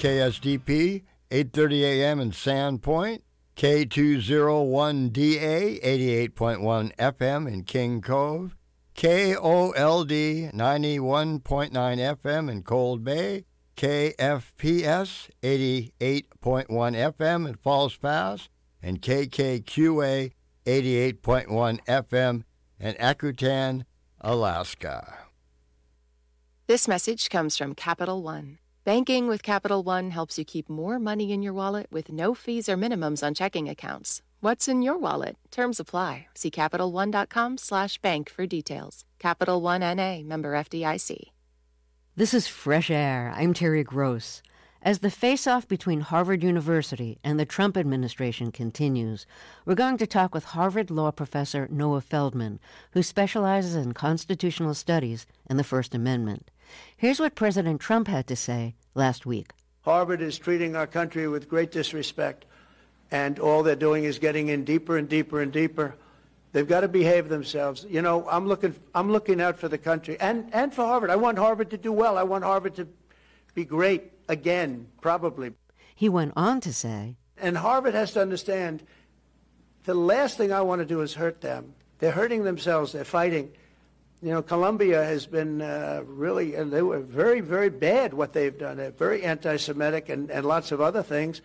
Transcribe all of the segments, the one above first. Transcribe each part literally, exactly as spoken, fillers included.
K S D P, eight thirty A M in Sandpoint, K two oh one D A, eighty-eight point one F M in King Cove, K O L D, ninety-one point nine F M in Cold Bay, K F P S, eighty-eight point one F M in Falls Pass, and K K Q A, eighty-eight point one F M in Akutan, Alaska. This message comes from Capital One. Banking with Capital One helps you keep more money in your wallet with no fees or minimums on checking accounts. What's in your wallet? Terms apply. See CapitalOne.com slash bank for details. Capital One N A, member F D I C. This is Fresh Air. I'm Terry Gross. As the face-off between Harvard University and the Trump administration continues, we're going to talk with Harvard law professor Noah Feldman, who specializes in constitutional studies and the First Amendment. Here's what President Trump had to say last week. Harvard is treating our country with great disrespect, and all they're doing is getting in deeper and deeper and deeper. They've got to behave themselves. You know, I'm looking I'm looking out for the country and, and for Harvard. I want Harvard to do well. I want Harvard to be great again, probably. He went on to say, and Harvard has to understand, the last thing I want to do is hurt them. They're hurting themselves. They're fighting. You know, Columbia has been uh, really, and they were very, very bad what they've done. They're very anti-Semitic and, and lots of other things.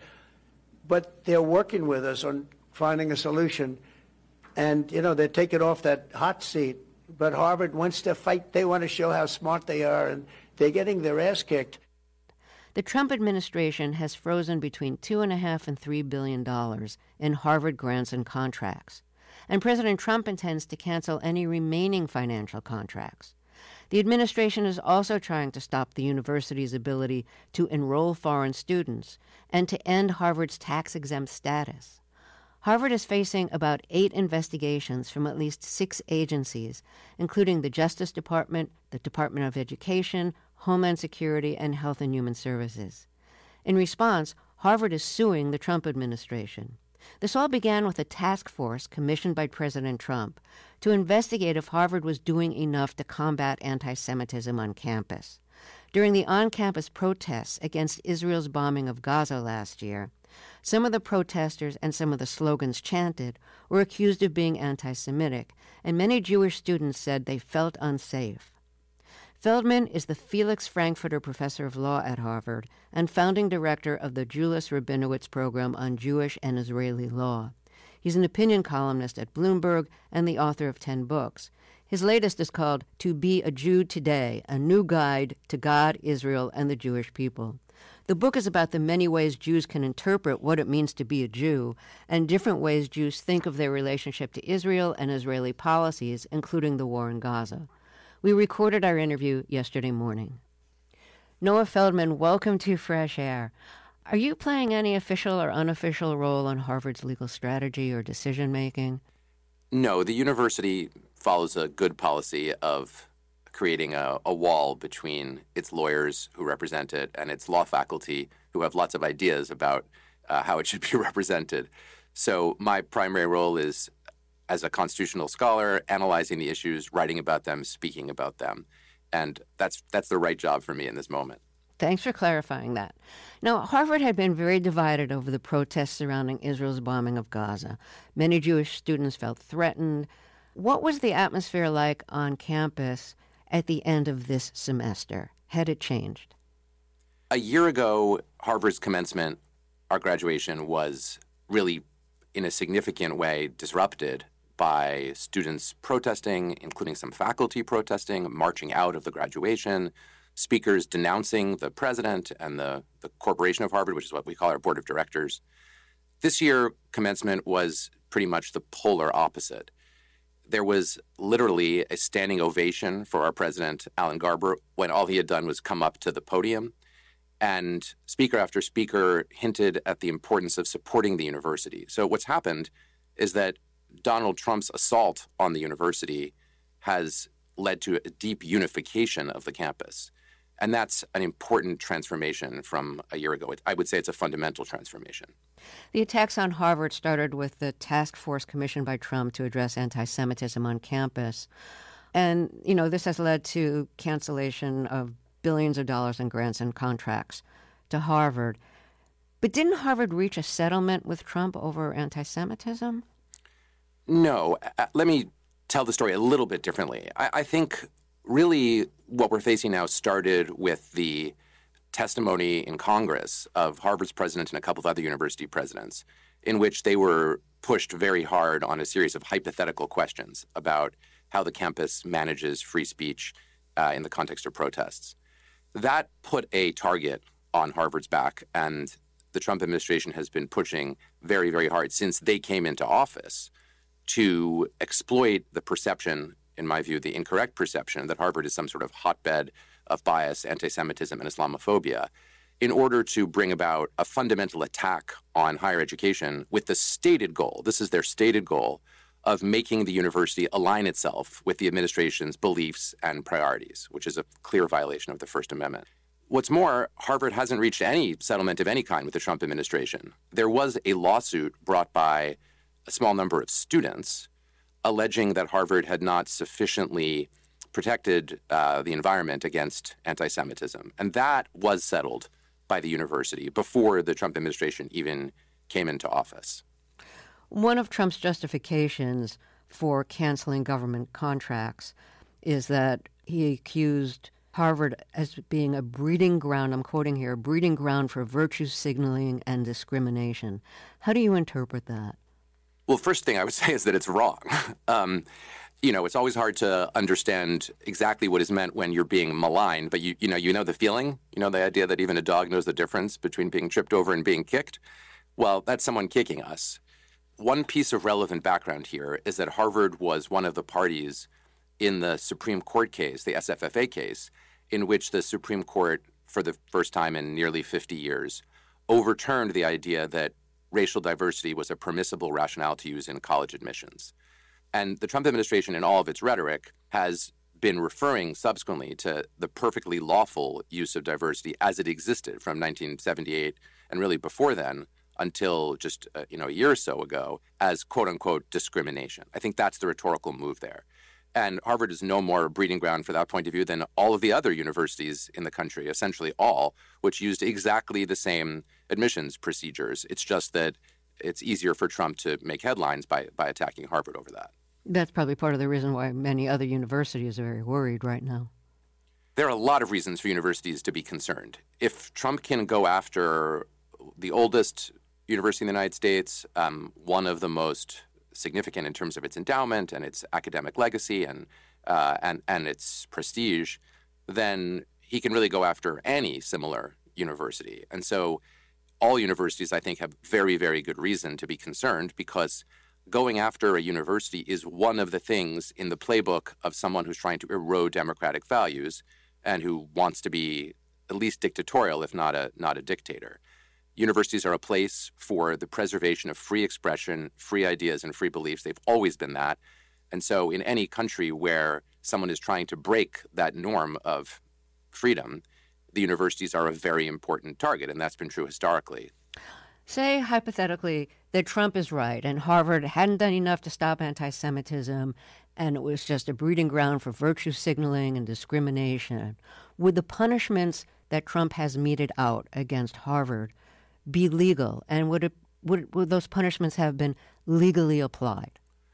But they're working with us on finding a solution. And, you know, they take it off that hot seat. But Harvard wants to fight. They want to show how smart they are, and they're getting their ass kicked. The Trump administration has frozen between two and a half and three billion dollars in Harvard grants and contracts. And President Trump intends to cancel any remaining financial contracts. The administration is also trying to stop the university's ability to enroll foreign students and to end Harvard's tax-exempt status. Harvard is facing about eight investigations from at least six agencies, including the Justice Department, the Department of Education, Homeland Security, and Health and Human Services. In response, Harvard is suing the Trump administration. This all began with a task force commissioned by President Trump to investigate if Harvard was doing enough to combat anti-Semitism on campus. During the on-campus protests against Israel's bombing of Gaza last year, some of the protesters and some of the slogans chanted were accused of being anti-Semitic, and many Jewish students said they felt unsafe. Feldman is the Felix Frankfurter Professor of Law at Harvard and founding director of the Julis Rabinowitz Program on Jewish and Israeli Law. He's an opinion columnist at Bloomberg and the author of ten books. His latest is called To Be a Jew Today, A New Guide to God, Israel, and the Jewish People. The book is about the many ways Jews can interpret what it means to be a Jew and different ways Jews think of their relationship to Israel and Israeli policies, including the war in Gaza. We recorded our interview yesterday morning. Noah Feldman, welcome to Fresh Air. Are you playing any official or unofficial role in Harvard's legal strategy or decision-making? No, the university follows a good policy of creating a, a wall between its lawyers who represent it and its law faculty who have lots of ideas about uh, how it should be represented. So my primary role is as a constitutional scholar, analyzing the issues, writing about them, speaking about them. And that's that's the right job for me in this moment. Thanks for clarifying that. Now, Harvard had been very divided over the protests surrounding Israel's bombing of Gaza. Many Jewish students felt threatened. What was the atmosphere like on campus at the end of this semester? Had it changed? A year ago, Harvard's commencement, our graduation, was really in a significant way disrupted by students protesting, including some faculty protesting, marching out of the graduation, speakers denouncing the president and the, the corporation of Harvard, which is what we call our board of directors. This year, commencement was pretty much the polar opposite. There was literally a standing ovation for our president, Alan Garber, when all he had done was come up to the podium. And speaker after speaker hinted at the importance of supporting the university. So what's happened is that Donald Trump's assault on the university has led to a deep unification of the campus. And that's an important transformation from a year ago. I would say it's a fundamental transformation. The attacks on Harvard started with the task force commissioned by Trump to address anti-Semitism on campus. And, you know, this has led to cancellation of billions of dollars in grants and contracts to Harvard. But didn't Harvard reach a settlement with Trump over anti-Semitism? No. Uh, let me tell the story a little bit differently. I, I think really what we're facing now started with the testimony in Congress of Harvard's president and a couple of other university presidents, in which they were pushed very hard on a series of hypothetical questions about how the campus manages free speech uh, in the context of protests. That put a target on Harvard's back, and the Trump administration has been pushing very, very hard since they came into office to exploit the perception, in my view, the incorrect perception that Harvard is some sort of hotbed of bias, anti-Semitism, and Islamophobia, in order to bring about a fundamental attack on higher education with the stated goal, this is their stated goal, of making the university align itself with the administration's beliefs and priorities, which is a clear violation of the First Amendment. What's more, Harvard hasn't reached any settlement of any kind with the Trump administration. There was a lawsuit brought by a small number of students alleging that Harvard had not sufficiently protected uh, the environment against anti-Semitism. And that was settled by the university before the Trump administration even came into office. One of Trump's justifications for canceling government contracts is that he accused Harvard as being a breeding ground, I'm quoting here, a breeding ground for virtue signaling and discrimination. How do you interpret that? Well, first thing I would say is that it's wrong. um, you know, it's always hard to understand exactly what is meant when you're being maligned, but you, you know, you know the feeling, you know, the idea that even a dog knows the difference between being tripped over and being kicked. Well, that's someone kicking us. One piece of relevant background here is that Harvard was one of the parties in the Supreme Court case, the S F F A case, in which the Supreme Court, for the first time in nearly fifty years, overturned the idea that racial diversity was a permissible rationale to use in college admissions. And the Trump administration, in all of its rhetoric, has been referring subsequently to the perfectly lawful use of diversity as it existed from nineteen seventy-eight and really before then until just uh, you know a year or so ago as quote-unquote discrimination. I think that's the rhetorical move there. And Harvard is no more a breeding ground for that point of view than all of the other universities in the country, essentially all, which used exactly the same admissions procedures. It's just that it's easier for Trump to make headlines by, by attacking Harvard over that. That's probably part of the reason why many other universities are very worried right now. There are a lot of reasons for universities to be concerned. If Trump can go after the oldest university in the United States, um, one of the most significant in terms of its endowment and its academic legacy and uh, and and its prestige, then he can really go after any similar university. And so all universities, I think, have very, very good reason to be concerned, because going after a university is one of the things in the playbook of someone who's trying to erode democratic values and who wants to be at least dictatorial, if not a not a dictator. Universities are a place for the preservation of free expression, free ideas, and free beliefs. They've always been that. And so in any country where someone is trying to break that norm of freedom, the universities are a very important target, and that's been true historically. Say, hypothetically, that Trump is right and Harvard hadn't done enough to stop anti-Semitism and it was just a breeding ground for virtue signaling and discrimination. Would the punishments that Trump has meted out against Harvard be legal, and would it would, would those punishments have been legally applied?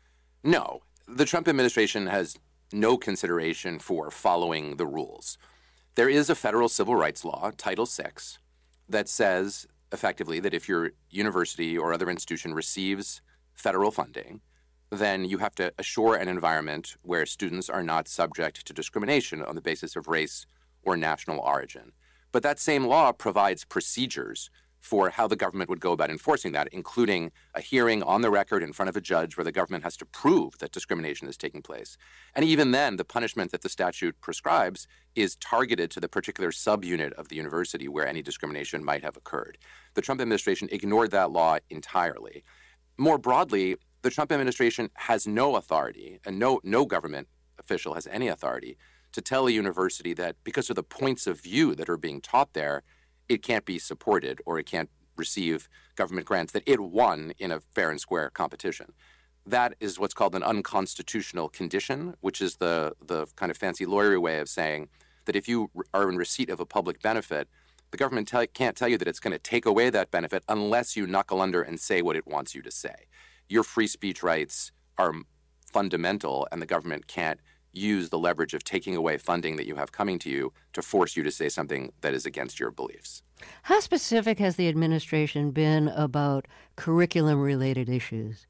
No. The Trump administration has no consideration for following the rules. There is a federal civil rights law, Title six, that says effectively that if your university or other institution receives federal funding, then you have to assure an environment where students are not subject to discrimination on the basis of race or national origin. But that same law provides procedures for how the government would go about enforcing that, including a hearing on the record in front of a judge where the government has to prove that discrimination is taking place. And even then, the punishment that the statute prescribes is targeted to the particular subunit of the university where any discrimination might have occurred. The Trump administration ignored that law entirely. More broadly, the Trump administration has no authority, and no, no government official has any authority to tell a university that because of the points of view that are being taught there, it can't be supported or it can't receive government grants that it won in a fair and square competition. That is what's called an unconstitutional condition, which is the, the kind of fancy lawyery way of saying that if you are in receipt of a public benefit The government tell, can't tell you that it's going to take away that benefit unless you knuckle under and say what it wants you to say. Your free speech rights are fundamental, and the government can't use the leverage of taking away funding that you have coming to you to force you to say something that is against your beliefs. How specific has the administration been about curriculum-related issues?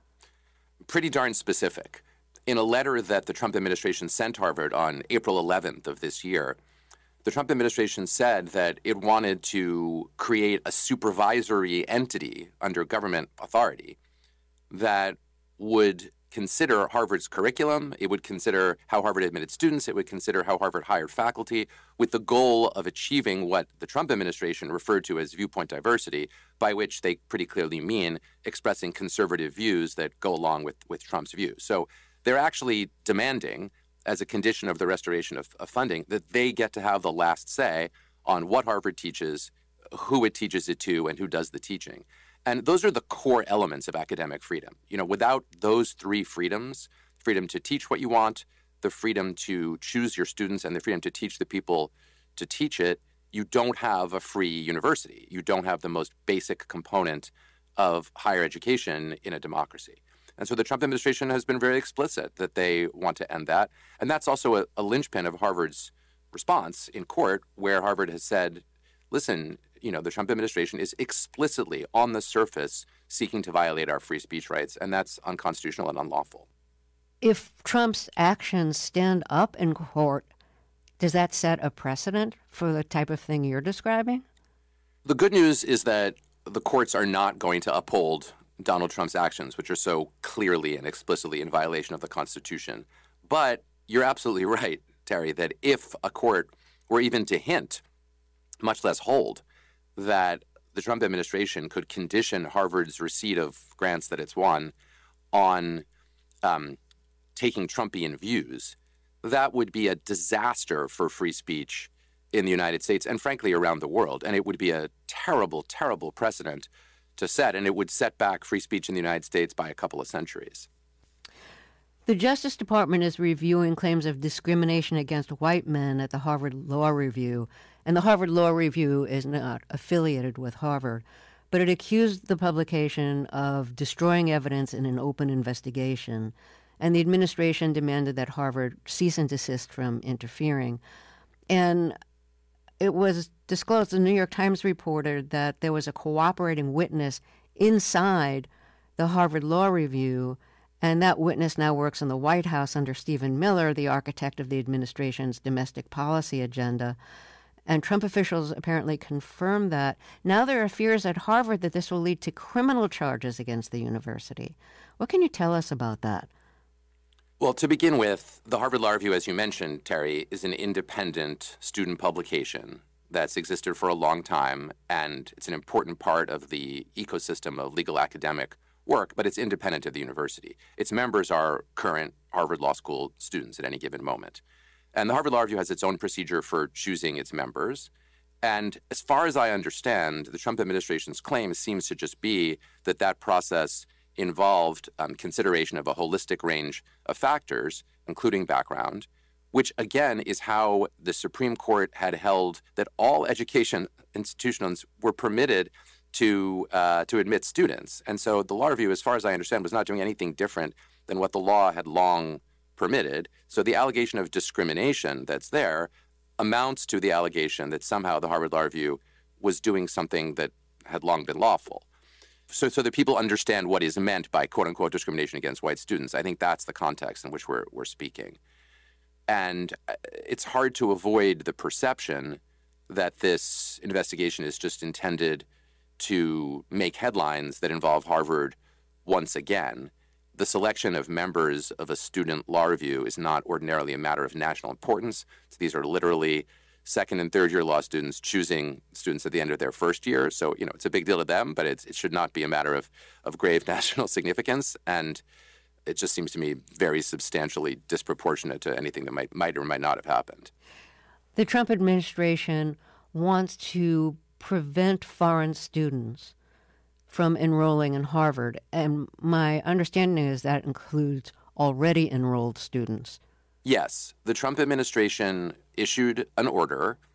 Pretty darn specific. In a letter that the Trump administration sent Harvard on April eleventh of this year, the Trump administration said that it wanted to create a supervisory entity under government authority that would consider Harvard's curriculum, it would consider how Harvard admitted students, it would consider how Harvard hired faculty, with the goal of achieving what the Trump administration referred to as viewpoint diversity, by which they pretty clearly mean expressing conservative views that go along with, with Trump's views. So they're actually demanding, as a condition of the restoration of, of funding, that they get to have the last say on what Harvard teaches, who it teaches it to, and who does the teaching. And those are the core elements of academic freedom. You know, without those three freedoms, freedom to teach what you want, the freedom to choose your students, and the freedom to teach the people to teach it, you don't have a free university. You don't have the most basic component of higher education in a democracy. And so the Trump administration has been very explicit that they want to end that. And that's also a, a linchpin of Harvard's response in court, where Harvard has said, listen, you know, the Trump administration is explicitly on the surface seeking to violate our free speech rights, and that's unconstitutional and unlawful. If Trump's actions stand up in court, does that set a precedent for the type of thing you're describing? The good news is that the courts are not going to uphold Donald Trump's actions, which are so clearly and explicitly in violation of the Constitution. But you're absolutely right, Terry, that if a court were even to hint, much less hold, that the Trump administration could condition Harvard's receipt of grants that it's won on um, taking Trumpian views, that would be a disaster for free speech in the United States and, frankly, around the world. And it would be a terrible, terrible precedent to set, and it would set back free speech in the United States by a couple of centuries. The Justice Department is reviewing claims of discrimination against white men at the Harvard Law Review, and the Harvard Law Review is not affiliated with Harvard, but it accused the publication of destroying evidence in an open investigation, and the administration demanded that Harvard cease and desist from interfering. And it was disclosed, the New York Times reported that there was a cooperating witness inside the Harvard Law Review, and that witness now works in the White House under Stephen Miller, the architect of the administration's domestic policy agenda. And Trump officials apparently confirmed that. Now there are fears at Harvard that this will lead to criminal charges against the university. What can you tell us about that? Well, to begin with, the Harvard Law Review, as you mentioned, Terry, is an independent student publication that's existed for a long time, and it's an important part of the ecosystem of legal academic work, but it's independent of the university. Its members are current Harvard Law School students at any given moment. And the Harvard Law Review has its own procedure for choosing its members. And as far as I understand, the Trump administration's claim seems to just be that that process involved um, consideration of a holistic range of factors, including background, which again is how the Supreme Court had held that all education institutions were permitted to uh, to admit students. And so the Law Review, as far as I understand, was not doing anything different than what the law had long permitted. So the allegation of discrimination that's there amounts to the allegation that somehow the Harvard Law Review was doing something that had long been lawful. So, so that people understand what is meant by quote-unquote discrimination against white students. I think that's the context in which we're we're speaking. And it's hard to avoid the perception that this investigation is just intended to make headlines that involve Harvard once again. The selection of members of a student law review is not ordinarily a matter of national importance. So these are literally second and third year law students choosing students at the end of their first year. So, you know, it's a big deal to them, but it's, it should not be a matter of, of grave national significance. And it just seems to me very substantially disproportionate to anything that might, might or might not have happened. The Trump administration wants to prevent foreign students from enrolling in Harvard. And my understanding is that includes already enrolled students. Yes. The Trump administration issued an order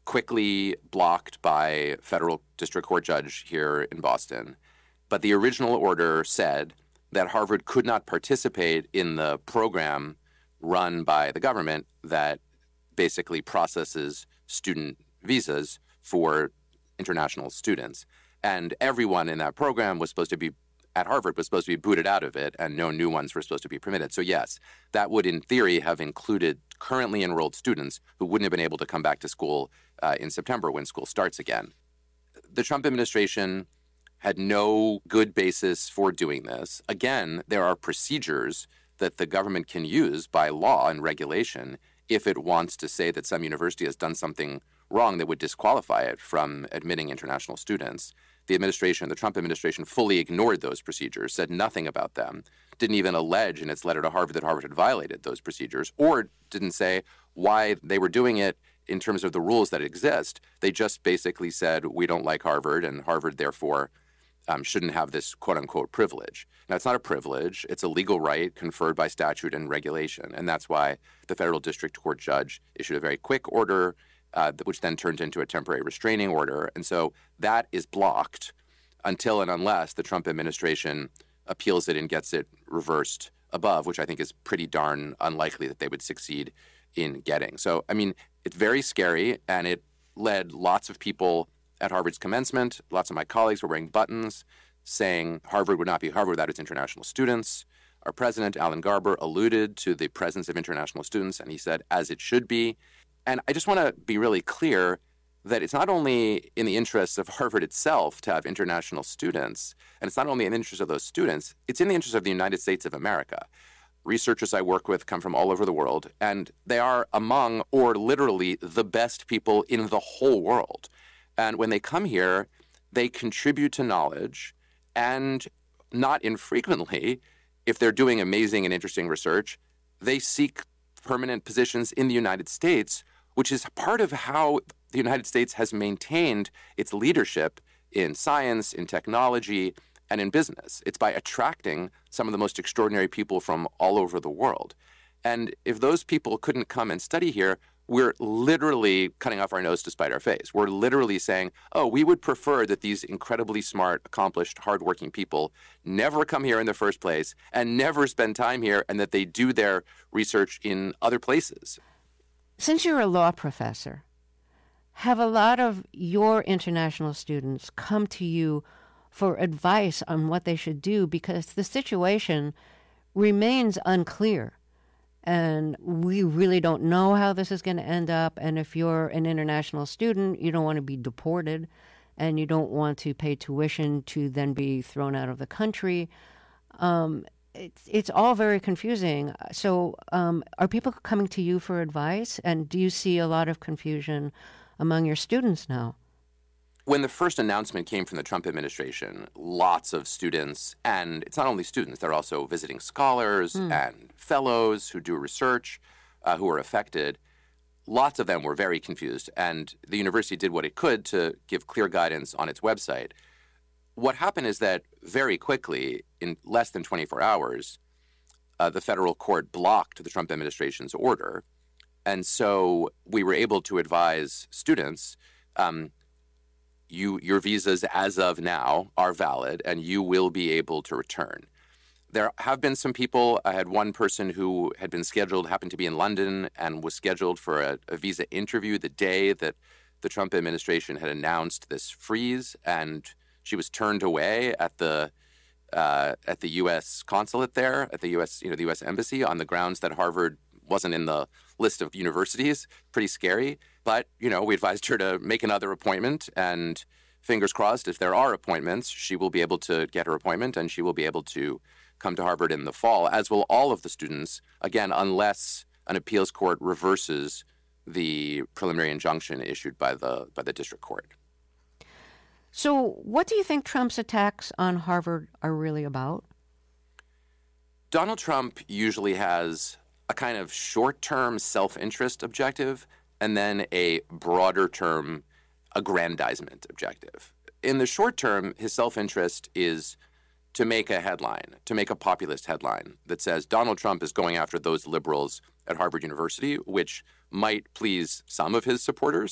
quickly blocked by federal district court judge here in Boston. But the original order said that Harvard could not participate in the program run by the government that basically processes student visas for international students. And everyone in that program was supposed to be, at Harvard, was supposed to be booted out of it, and no new ones were supposed to be permitted. So yes, that would in theory have included currently enrolled students who wouldn't have been able to come back to school uh, in September when school starts again. The Trump administration had no good basis for doing this. Again, there are procedures that the government can use by law and regulation if it wants to say that some university has done something wrong that would disqualify it from admitting international students. The administration, the Trump administration, fully ignored those procedures, said nothing about them, didn't even allege in its letter to Harvard that Harvard had violated those procedures, or didn't say why they were doing it in terms of the rules that exist. They just basically said, we don't like Harvard, and Harvard, therefore, um, shouldn't have this quote-unquote privilege. Now, it's not a privilege. It's a legal right conferred by statute and regulation, and that's why the federal district court judge issued a very quick order, uh, which then turned into a temporary restraining order. And so that is blocked until and unless the Trump administration appeals it and gets it reversed above, which I think is pretty darn unlikely that they would succeed in getting. So, I mean, it's very scary, and it led lots of people at Harvard's commencement. Lots of my colleagues were wearing buttons saying Harvard would not be Harvard without its international students. Our president, Alan Garber, alluded to the presence of international students, and he said, as it should be. And I just want to be really clear that it's not only in the interests of Harvard itself to have international students, and it's not only in the interest of those students, it's in the interest of the United States of America. Researchers I work with come from all over the world, and they are among, or literally, the best people in the whole world. And when they come here, they contribute to knowledge, and not infrequently, if they're doing amazing and interesting research, they seek permanent positions in the United States, which is part of how the United States has maintained its leadership in science, in technology, and in business. It's by attracting some of the most extraordinary people from all over the world. And if those people couldn't come and study here, we're literally cutting off our nose to spite our face. We're literally saying, oh, we would prefer that these incredibly smart, accomplished, hardworking people never come here in the first place and never spend time here, and that they do their research in other places. Since you're a law professor, have a lot of your international students come to you for advice on what they should do? Because the situation remains unclear. And we really don't know how this is going to end up. And if you're an international student, you don't want to be deported, and you don't want to pay tuition to then be thrown out of the country. Um, it's, it's all very confusing. So um, are people coming to you for advice? And do you see a lot of confusion among your students now? When the first announcement came from the Trump administration, lots of students, and it's not only students, they're also visiting scholars mm. and fellows who do research, uh, who are affected. Lots of them were very confused, and the university did what it could to give clear guidance on its website. What happened is that very quickly, in less than twenty-four hours, uh, the federal court blocked the Trump administration's order. And so we were able to advise students, um, You, your visas as of now are valid, and you will be able to return. There have been some people. I had one person who had been scheduled, happened to be in London, and was scheduled for a, a visa interview the day that the Trump administration had announced this freeze, and she was turned away at the uh, at the U S consulate there, at the U S you know the U S embassy, on the grounds that Harvard wasn't in the list of universities. Pretty scary. But, you know, we advised her to make another appointment, and fingers crossed, if there are appointments, she will be able to get her appointment, and she will be able to come to Harvard in the fall, as will all of the students, again, unless an appeals court reverses the preliminary injunction issued by the by the district court. So what do you think Trump's attacks on Harvard are really about? Donald Trump usually has a kind of short-term self-interest objective and then a broader-term aggrandizement objective. In the short term, his self-interest is to make a headline, to make a populist headline that says Donald Trump is going after those liberals at Harvard University, which might please some of his supporters.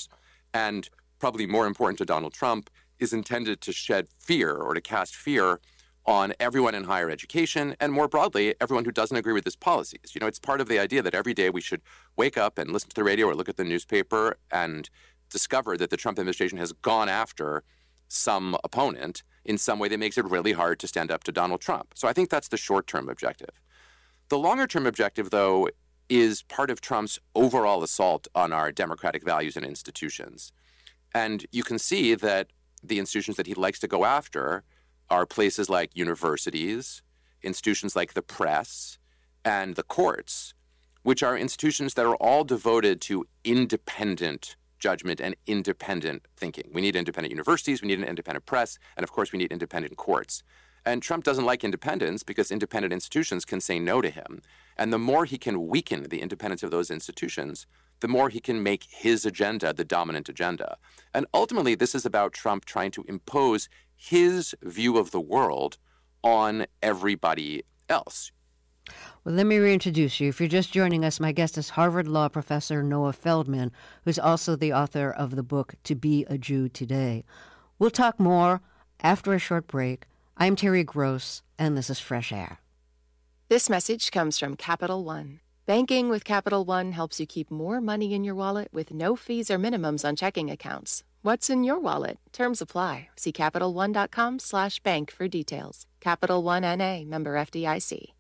and probably more important to Donald Trump, is intended to shed fear or to cast fear on everyone in higher education and more broadly, everyone who doesn't agree with his policies. You know, it's part of the idea that every day we should wake up and listen to the radio or look at the newspaper and discover that the Trump administration has gone after some opponent in some way that makes it really hard to stand up to Donald Trump. So I think that's the short-term objective. The longer-term objective, though, is part of Trump's overall assault on our democratic values and institutions. And you can see that the institutions that he likes to go after are places like universities, institutions like the press, and the courts, which are institutions that are all devoted to independent judgment and independent thinking. We need independent universities, we need an independent press, and of course we need independent courts. And Trump doesn't like independence because independent institutions can say no to him. And the more he can weaken the independence of those institutions, the more he can make his agenda the dominant agenda. And ultimately, this is about Trump trying to impose his view of the world on everybody else. Well, let me reintroduce you. If you're just joining us, my guest is Harvard Law professor Noah Feldman, who's also the author of the book To Be a Jew Today. We'll talk more after a short break. I'm Terry Gross, and this is Fresh Air. This message comes from Capital One. Banking with Capital One helps you keep more money in your wallet with no fees or minimums on checking accounts. What's in your wallet? Terms apply. See CapitalOne.com slash bank for details. Capital One N A, member F D I C.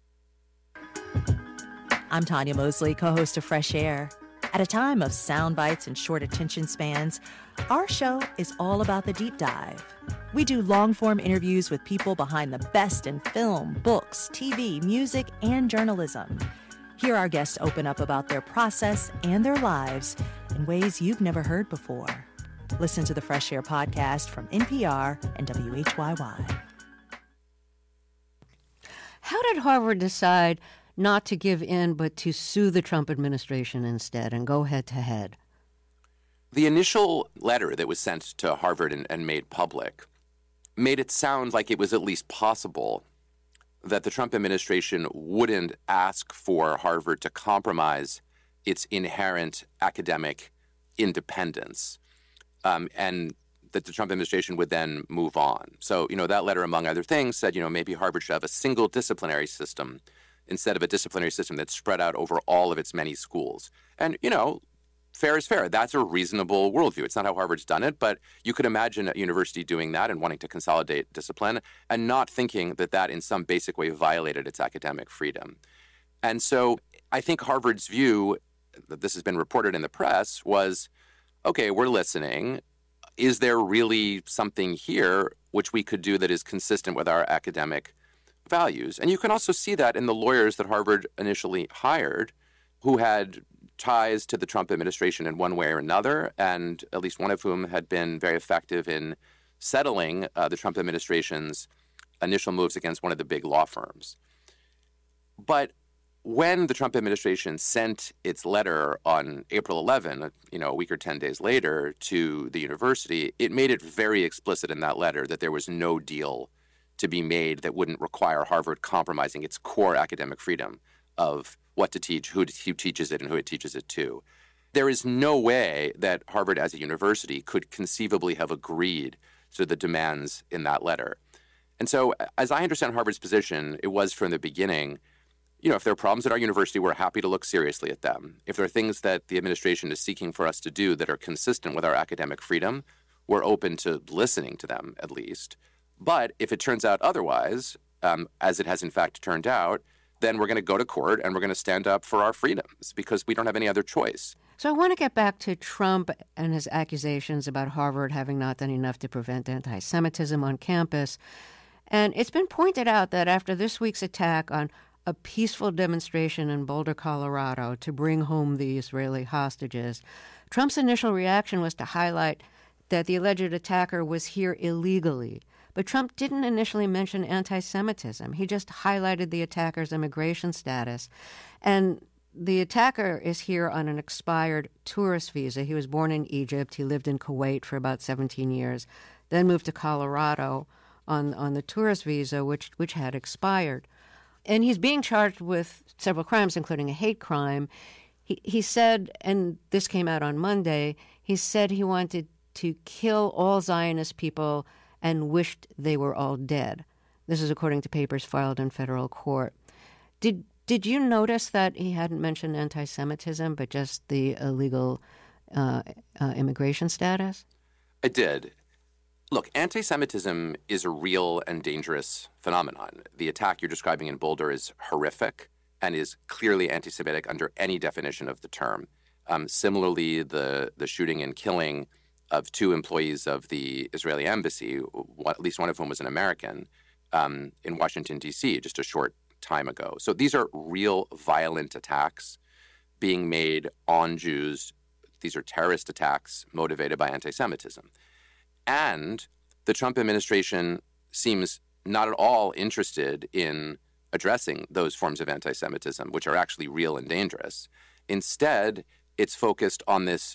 I'm Tanya Mosley, co-host of Fresh Air. At a time of sound bites and short attention spans, our show is all about the deep dive. We do long-form interviews with people behind the best in film, books, T V, music, and journalism. Hear our guests open up about their process and their lives in ways you've never heard before. Listen to the Fresh Air podcast from N P R and W H Y Y. How did Harvard decide not to give in but to sue the Trump administration instead and go head-to-head? The initial letter that was sent to Harvard and, and made public made it sound like it was at least possible that the Trump administration wouldn't ask for Harvard to compromise its inherent academic independence, um, and that the Trump administration would then move on. So, you know, that letter, among other things, said, you know, maybe Harvard should have a single disciplinary system instead of a disciplinary system that's spread out over all of its many schools. And, you know, fair is fair. That's a reasonable worldview. It's not how Harvard's done it, but you could imagine a university doing that and wanting to consolidate discipline and not thinking that that in some basic way violated its academic freedom. And so I think Harvard's view, that this has been reported in the press, was, okay, we're listening. Is there really something here which we could do that is consistent with our academic values? And you can also see that in the lawyers that Harvard initially hired, who had ties to the Trump administration in one way or another, and at least one of whom had been very effective in settling uh, the Trump administration's initial moves against one of the big law firms. But when the Trump administration sent its letter on April eleventh, you know, a week or ten days later to the university, it made it very explicit in that letter that there was no deal to be made that wouldn't require Harvard compromising its core academic freedom of what to teach, who, who teaches it, and who it teaches it to. There is no way that Harvard as a university could conceivably have agreed to the demands in that letter. And so, as I understand Harvard's position, it was from the beginning, you know, if there are problems at our university, we're happy to look seriously at them. If there are things that the administration is seeking for us to do that are consistent with our academic freedom, we're open to listening to them, at least. But if it turns out otherwise, um, as it has in fact turned out, then we're going to go to court and we're going to stand up for our freedoms because we don't have any other choice. So I want to get back to Trump and his accusations about Harvard having not done enough to prevent anti-Semitism on campus. And it's been pointed out that after this week's attack on a peaceful demonstration in Boulder, Colorado, to bring home the Israeli hostages, Trump's initial reaction was to highlight that the alleged attacker was here illegally. But Trump didn't initially mention anti-Semitism. He just highlighted the attacker's immigration status. And the attacker is here on an expired tourist visa. He was born in Egypt. He lived in Kuwait for about seventeen years, then moved to Colorado on, on the tourist visa, which, which had expired. And he's being charged with several crimes, including a hate crime. He, he said, and this came out on Monday, he said he wanted to kill all Zionist people and wished they were all dead. This is according to papers filed in federal court. Did did you notice that he hadn't mentioned anti-Semitism, but just the illegal uh, uh, immigration status? I did. Look, anti-Semitism is a real and dangerous phenomenon. The attack you're describing in Boulder is horrific and is clearly anti-Semitic under any definition of the term. Um, similarly, the, the shooting and killing of two employees of the Israeli embassy, one, at least one of whom was an American, um, in Washington, D C, just a short time ago. So these are real violent attacks being made on Jews. These are terrorist attacks motivated by anti-Semitism. And the Trump administration seems not at all interested in addressing those forms of anti-Semitism, which are actually real and dangerous. Instead, it's focused on this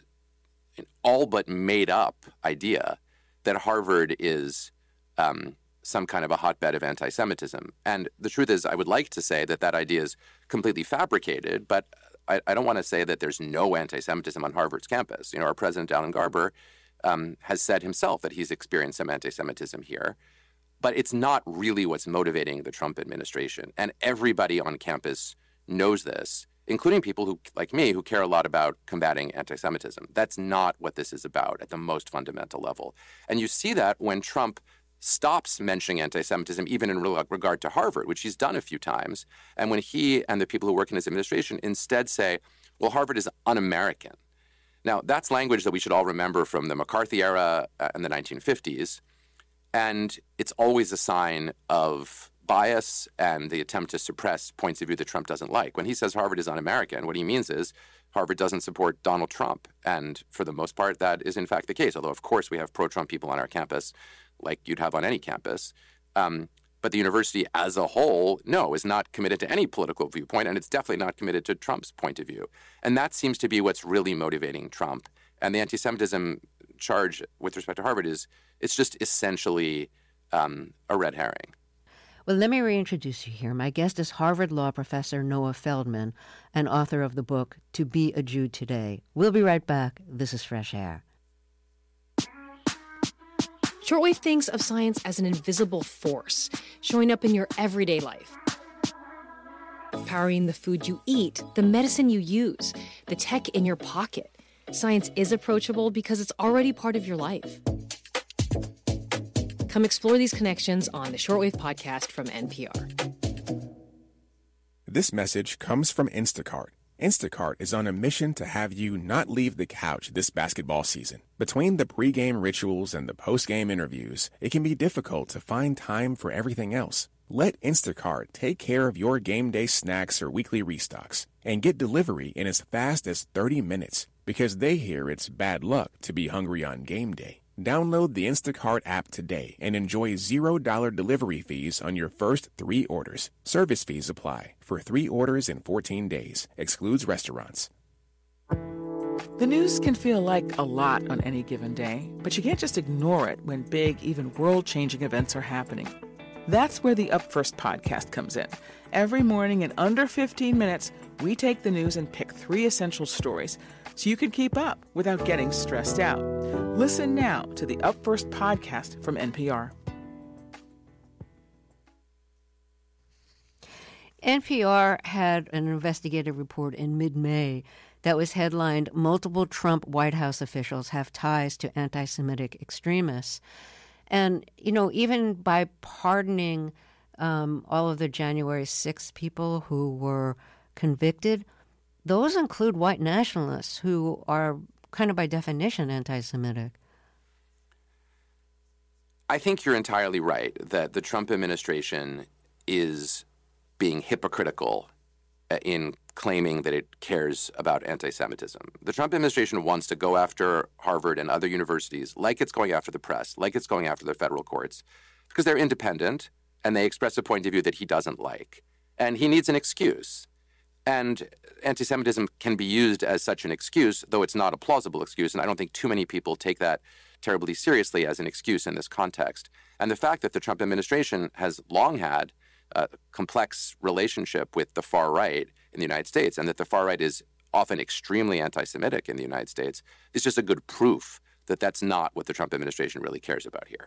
all but made-up idea that Harvard is um, some kind of a hotbed of anti-Semitism. And the truth is, I would like to say that that idea is completely fabricated, but I, I don't want to say that there's no anti-Semitism on Harvard's campus. You know, our president, Alan Garber, um, has said himself that he's experienced some anti-Semitism here. But it's not really what's motivating the Trump administration. And everybody on campus knows this, including people who, like me, who care a lot about combating anti-Semitism. That's not what this is about at the most fundamental level. And you see that when Trump stops mentioning anti-Semitism, even in regard to Harvard, which he's done a few times, and when he and the people who work in his administration instead say, well, Harvard is un-American. Now, that's language that we should all remember from the McCarthy era uh, in the nineteen fifties. And it's always a sign of bias and the attempt to suppress points of view that Trump doesn't like. When he says Harvard is un-American, what he means is Harvard doesn't support Donald Trump. And for the most part, that is in fact the case, although of course we have pro-Trump people on our campus like you'd have on any campus. Um, but the university as a whole, no, is not committed to any political viewpoint, and it's definitely not committed to Trump's point of view. And that seems to be what's really motivating Trump. And the anti-Semitism charge with respect to Harvard is it's just essentially um, a red herring. Well, let me reintroduce you here. My guest is Harvard law professor Noah Feldman, and author of the book To Be a Jew Today. We'll be right back. This is Fresh Air. Shortwave thinks of science as an invisible force, showing up in your everyday life. Powering the food you eat, the medicine you use, the tech in your pocket. Science is approachable because it's already part of your life. Come explore these connections on the Shortwave Podcast from N P R. This message comes from Instacart. Instacart is on a mission to have you not leave the couch this basketball season. Between the pregame rituals and the postgame interviews, it can be difficult to find time for everything else. Let Instacart take care of your game day snacks or weekly restocks and get delivery in as fast as thirty minutes because they hear it's bad luck to be hungry on game day. Download the Instacart app today and enjoy zero dollar delivery fees on your first three orders. Service fees apply for three orders in fourteen days. Excludes restaurants. The news can feel like a lot on any given day, but you can't just ignore it when big, even world-changing events are happening. That's where the Up First podcast comes in. Every morning in under fifteen minutes, we take the news and pick three essential stories so you can keep up without getting stressed out. Listen now to the Up First podcast from N P R. N P R had an investigative report in mid-May that was headlined, "Multiple Trump White House officials have ties to anti-Semitic extremists." And, you know, even by pardoning um, all of the January sixth people who were convicted, those include white nationalists who are kind of by definition anti-Semitic. I think you're entirely right that the Trump administration is being hypocritical in claiming that it cares about anti-Semitism. The Trump administration wants to go after Harvard and other universities like it's going after the press, like it's going after the federal courts, because they're independent and they express a point of view that he doesn't like. And he needs an excuse. And anti-Semitism can be used as such an excuse, though it's not a plausible excuse. And I don't think too many people take that terribly seriously as an excuse in this context. And the fact that the Trump administration has long had a complex relationship with the far right in the United States, and that the far right is often extremely anti-Semitic in the United States, is just a good proof that that's not what the Trump administration really cares about here.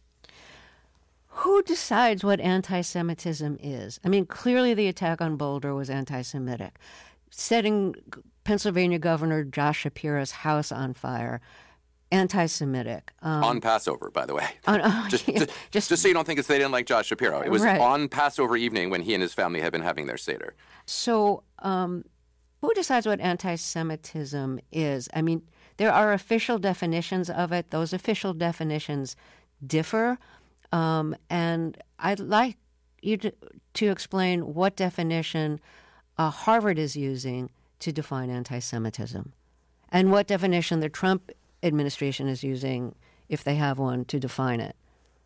Who decides what anti-Semitism is? I mean, clearly the attack on Boulder was anti-Semitic. Setting Pennsylvania Governor Josh Shapiro's house on fire, anti-Semitic. Um, on Passover, by the way. On, oh, just, yeah, just, just, just so you don't think it's they didn't like Josh Shapiro. It was right. on Passover evening when he and his family had been having their Seder. So um, who decides what anti-Semitism is? I mean, there are official definitions of it. Those official definitions differ. Um, and I'd like you to, to explain what definition uh, Harvard is using to define anti-Semitism, and what definition the Trump administration is using, if they have one, to define it.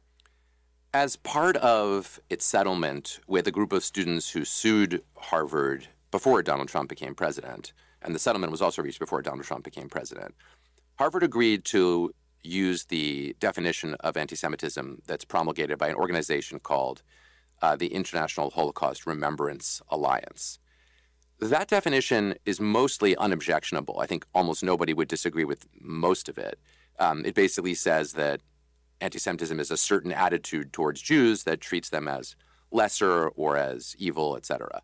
As part of its settlement with a group of students who sued Harvard before Donald Trump became president, and the settlement was also reached before Donald Trump became president, Harvard agreed to use the definition of anti-Semitism that's promulgated by an organization called uh, the International Holocaust Remembrance Alliance. That definition is mostly unobjectionable. I think almost nobody would disagree with most of it. Um, it basically says that anti-Semitism is a certain attitude towards Jews that treats them as lesser or as evil, et cetera.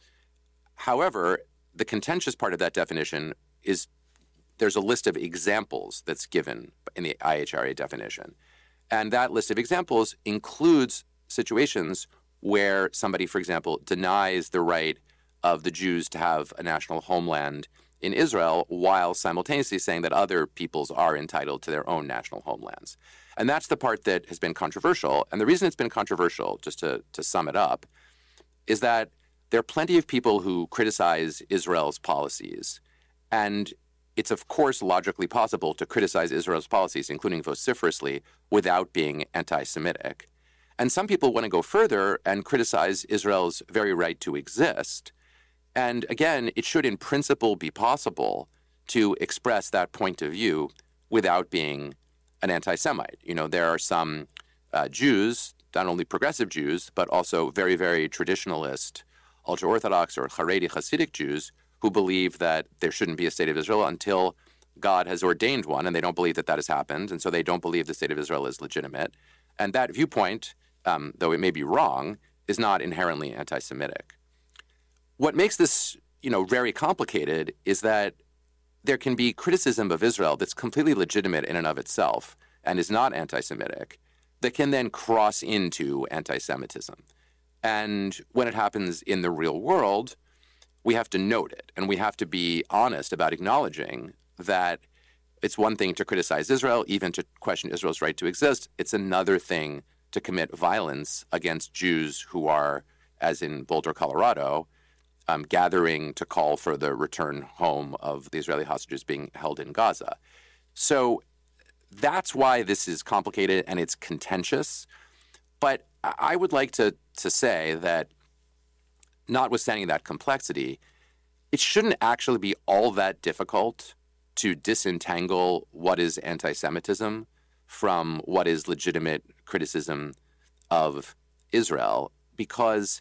However, the contentious part of that definition is there's a list of examples that's given in the I H R A definition. And that list of examples includes situations where somebody, for example, denies the right of the Jews to have a national homeland in Israel while simultaneously saying that other peoples are entitled to their own national homelands. And that's the part that has been controversial. And the reason it's been controversial, just to, to sum it up, is that there are plenty of people who criticize Israel's policies. And it's, of course, logically possible to criticize Israel's policies, including vociferously, without being anti-Semitic. And some people want to go further and criticize Israel's very right to exist. And again, it should in principle be possible to express that point of view without being an anti-Semite. You know, there are some uh, Jews, not only progressive Jews, but also very, very traditionalist, ultra-Orthodox or Haredi Hasidic Jews who believe that there shouldn't be a state of Israel until God has ordained one, and they don't believe that that has happened, and so they don't believe the state of Israel is legitimate. And that viewpoint, um, though it may be wrong, is not inherently anti-Semitic. What makes this, you know, very complicated is that there can be criticism of Israel that's completely legitimate in and of itself and is not anti-Semitic that can then cross into anti-Semitism. And when it happens in the real world, we have to note it, and we have to be honest about acknowledging that it's one thing to criticize Israel, even to question Israel's right to exist. It's another thing to commit violence against Jews who are, as in Boulder, Colorado, um, gathering to call for the return home of the Israeli hostages being held in Gaza. So that's why this is complicated and it's contentious. But I would like to, to say that notwithstanding that complexity, it shouldn't actually be all that difficult to disentangle what is anti-Semitism from what is legitimate criticism of Israel, because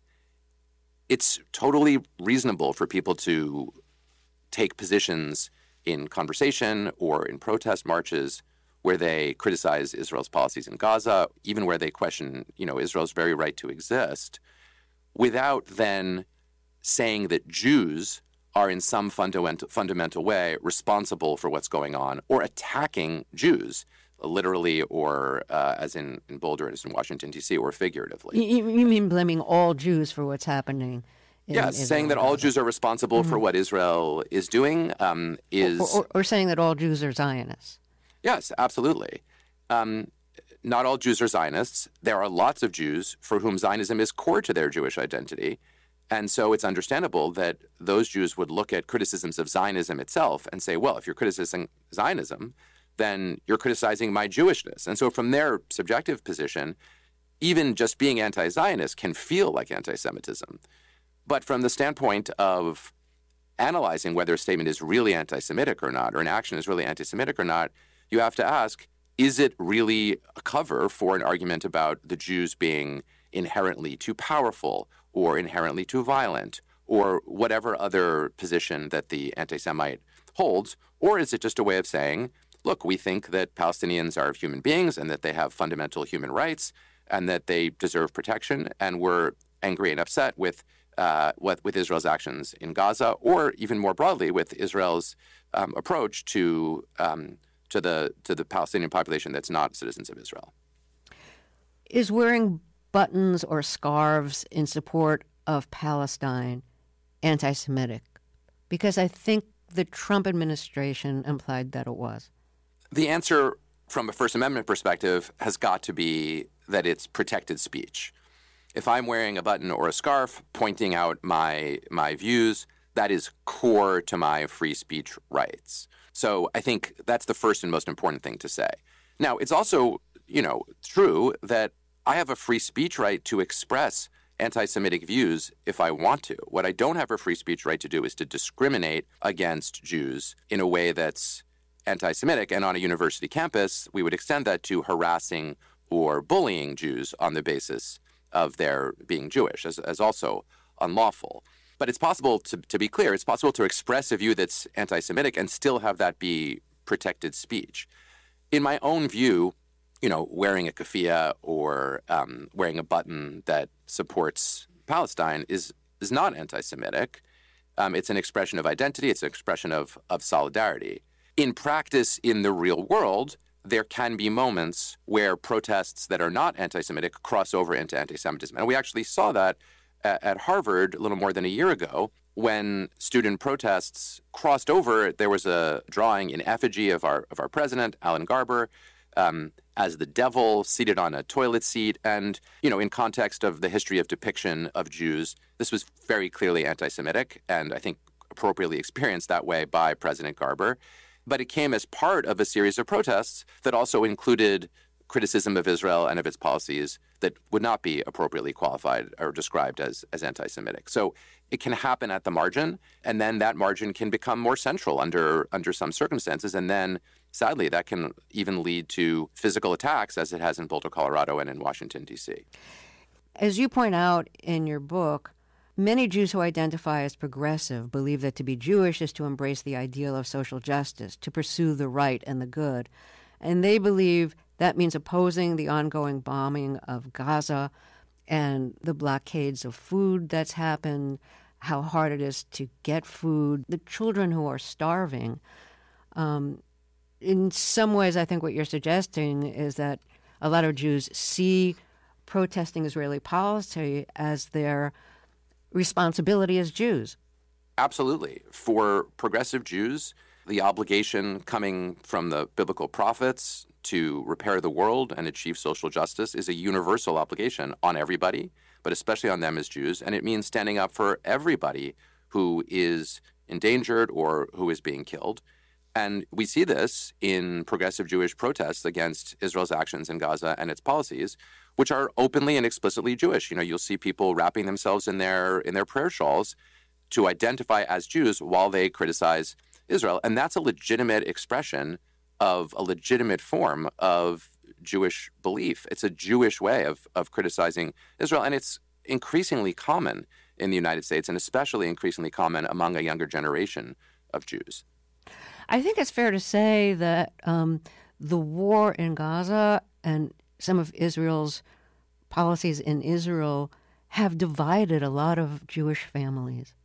it's totally reasonable for people to take positions in conversation or in protest marches where they criticize Israel's policies in Gaza, even where they question, you know, Israel's very right to exist, without then saying that Jews are in some fundamental fundamental way responsible for what's going on or attacking Jews, literally or uh, as in, in Boulder as in Washington, D C, or figuratively. You, you mean blaming all Jews for what's happening? In, yes, in saying that all Jews are responsible mm-hmm. for what Israel is doing um, is... Or, or, or saying that all Jews are Zionists. Yes, absolutely. Um, not all Jews are Zionists. There are lots of Jews for whom Zionism is core to their Jewish identity. And so it's understandable that those Jews would look at criticisms of Zionism itself and say, well, if you're criticizing Zionism, then you're criticizing my Jewishness. And so from their subjective position, even just being anti-Zionist can feel like anti-Semitism. But from the standpoint of analyzing whether a statement is really anti-Semitic or not, or an action is really anti-Semitic or not, you have to ask, is it really a cover for an argument about the Jews being inherently too powerful or inherently too violent or whatever other position that the anti-Semite holds? Or is it just a way of saying, look, we think that Palestinians are human beings and that they have fundamental human rights and that they deserve protection, and we're angry and upset with uh, with, with Israel's actions in Gaza, or even more broadly with Israel's um, approach to um, to the to the Palestinian population that's not citizens of Israel. Is wearing buttons or scarves in support of Palestine anti-Semitic? Because I think the Trump administration implied that it was. The answer from a First Amendment perspective has got to be that it's protected speech. If I'm wearing a button or a scarf pointing out my my views, that is core to my free speech rights. So I think that's the first and most important thing to say. Now, it's also, you know, true that I have a free speech right to express anti-Semitic views if I want to. What I don't have a free speech right to do is to discriminate against Jews in a way that's anti-Semitic. And on a university campus, we would extend that to harassing or bullying Jews on the basis of their being Jewish as, as also unlawful. But it's possible, to, to be clear, it's possible to express a view that's anti-Semitic and still have that be protected speech. In my own view, you know, wearing a keffiyeh or um, wearing a button that supports Palestine is is not anti-Semitic. Um, it's an expression of identity. It's an expression of of solidarity. In practice, in the real world, there can be moments where protests that are not anti-Semitic cross over into anti-Semitism. And we actually saw that at, at Harvard a little more than a year ago when student protests crossed over. There was a drawing in effigy of our of our president, Alan Garber, um, as the devil seated on a toilet seat. And, you know, in context of the history of depiction of Jews, this was very clearly anti-Semitic and I think appropriately experienced that way by President Garber. But it came as part of a series of protests that also included criticism of Israel and of its policies that would not be appropriately qualified or described as, as anti-Semitic. So it can happen at the margin, and then that margin can become more central under under some circumstances. And then, sadly, that can even lead to physical attacks, as it has in Boulder, Colorado, and in Washington, D C. As you point out in your book, many Jews who identify as progressive believe that to be Jewish is to embrace the ideal of social justice, to pursue the right and the good. And they believe that means opposing the ongoing bombing of Gaza and the blockades of food that's happened, how hard it is to get food, the children who are starving. Um, in some ways, I think what you're suggesting is that a lot of Jews see protesting Israeli policy as their responsibility as Jews. Absolutely. For progressive Jews, the obligation coming from the biblical prophets to repair the world and achieve social justice is a universal obligation on everybody, but especially on them as Jews. And it means standing up for everybody who is endangered or who is being killed. And we see this in progressive Jewish protests against Israel's actions in Gaza and its policies, which are openly and explicitly Jewish. You know, you'll see people wrapping themselves in their in their prayer shawls to identify as Jews while they criticize Israel. And that's a legitimate expression of a legitimate form of Jewish belief. It's a Jewish way of, of criticizing Israel. And it's increasingly common in the United States, and especially increasingly common among a younger generation of Jews. I think it's fair to say that um, the war in Gaza and some of Israel's policies in Israel have divided a lot of Jewish families.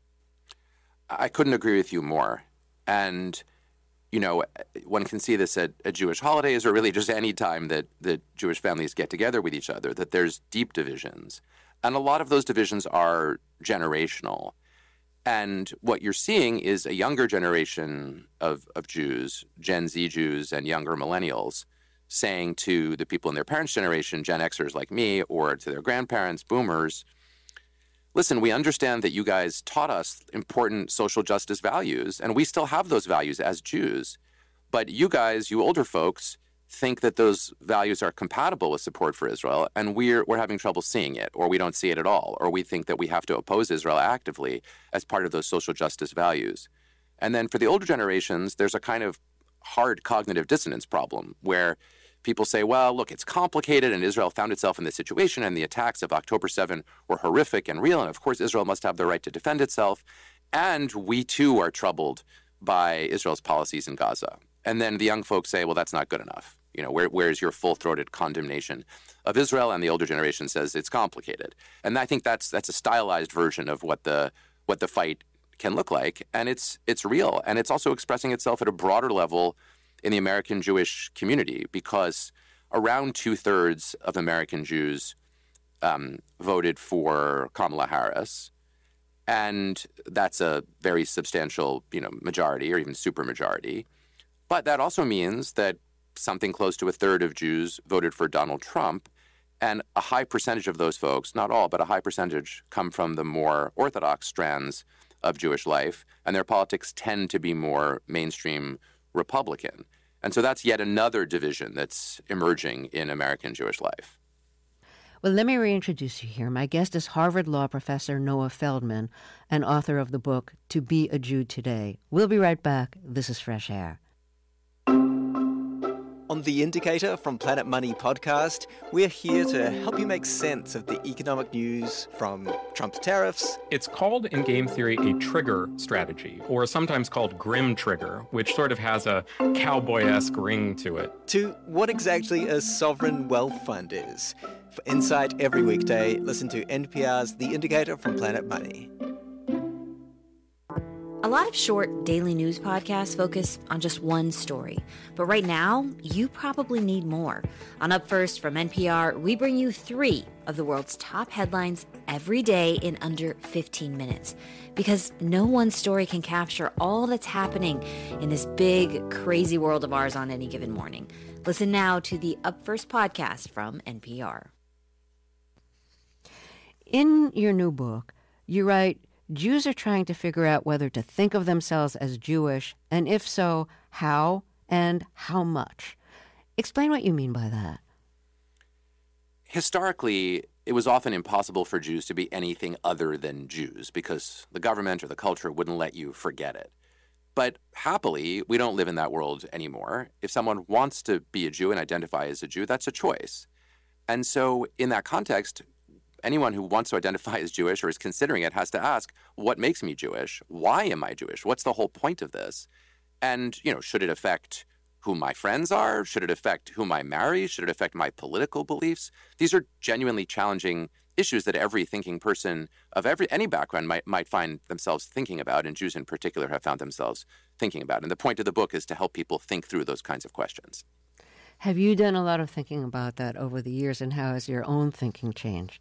I couldn't agree with you more. And, you know, one can see this at, at Jewish holidays or really just any time that, that Jewish families get together with each other, that there's deep divisions. And a lot of those divisions are generational. And what you're seeing is a younger generation of, of Jews, Gen Z Jews and younger millennials, saying to the people in their parents' generation, Gen Xers like me, or to their grandparents, boomers, listen, we understand that you guys taught us important social justice values, and we still have those values as Jews. But you guys, you older folks, think that those values are compatible with support for Israel, and we're we're having trouble seeing it, or we don't see it at all, or we think that we have to oppose Israel actively as part of those social justice values. And then for the older generations, there's a kind of hard cognitive dissonance problem where people say, well, look, it's complicated, and Israel found itself in this situation, and the attacks of October seventh were horrific and real, and of course Israel must have the right to defend itself, and we too are troubled by Israel's policies in Gaza. And then the young folks say, well, that's not good enough. You know, where, where's your full-throated condemnation of Israel? And the older generation says it's complicated. And I think that's that's a stylized version of what the what the fight can look like. And it's it's real. And it's also expressing itself at a broader level in the American Jewish community, because around two-thirds of American Jews um, voted for Kamala Harris. And that's a very substantial, you know, majority or even supermajority. But that also means that something close to a third of Jews voted for Donald Trump, and a high percentage of those folks, not all, but a high percentage, come from the more orthodox strands of Jewish life, and their politics tend to be more mainstream Republican. And so that's yet another division that's emerging in American Jewish life. Well, let me reintroduce you here. My guest is Harvard Law professor Noah Feldman, and author of the book To Be a Jew Today. We'll be right back. This is Fresh Air. On The Indicator from Planet Money podcast, we're here to help you make sense of the economic news from Trump's tariffs. It's called in game theory a trigger strategy, or sometimes called grim trigger, which sort of has a cowboy-esque ring to it. To what exactly a sovereign wealth fund is. For insight every weekday, listen to N P R's The Indicator from Planet Money. A lot of short daily news podcasts focus on just one story. But right now, you probably need more. On Up First from N P R, we bring you three of the world's top headlines every day in under fifteen minutes. Because no one story can capture all that's happening in this big, crazy world of ours on any given morning. Listen now to the Up First podcast from N P R. In your new book, you write, Jews are trying to figure out whether to think of themselves as Jewish, and if so, how and how much. Explain what you mean by that. Historically, it was often impossible for Jews to be anything other than Jews because the government or the culture wouldn't let you forget it. But happily, we don't live in that world anymore. If someone wants to be a Jew and identify as a Jew, that's a choice. And so in that context, anyone who wants to identify as Jewish or is considering it has to ask, what makes me Jewish? Why am I Jewish? What's the whole point of this? And, you know, should it affect who my friends are? Should it affect whom I marry? Should it affect my political beliefs? These are genuinely challenging issues that every thinking person of every any background might might find themselves thinking about, and Jews in particular have found themselves thinking about. And the point of the book is to help people think through those kinds of questions. Have you done a lot of thinking about that over the years, and how has your own thinking changed?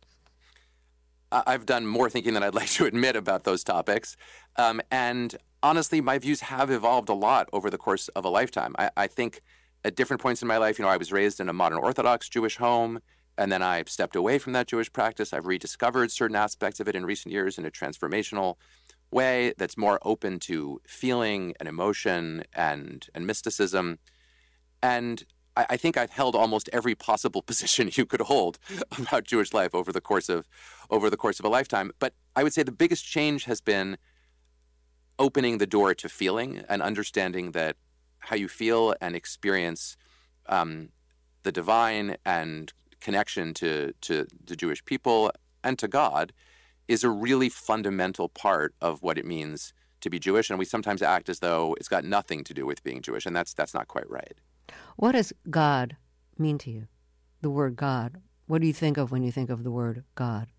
I've done more thinking than I'd like to admit about those topics. Um, and honestly, my views have evolved a lot over the course of a lifetime. I, I think at different points in my life, you know, I was raised in a modern Orthodox Jewish home, and then I stepped away from that Jewish practice. I've rediscovered certain aspects of it in recent years in a transformational way that's more open to feeling and emotion and, and mysticism. And I think I've held almost every possible position you could hold about Jewish life over the course of over the course of a lifetime. But I would say the biggest change has been opening the door to feeling and understanding that how you feel and experience um, the divine and connection to, to the Jewish people and to God is a really fundamental part of what it means to be Jewish. And we sometimes act as though it's got nothing to do with being Jewish, and that's that's not quite right. What does God mean to you? The word God. What do you think of when you think of the word God?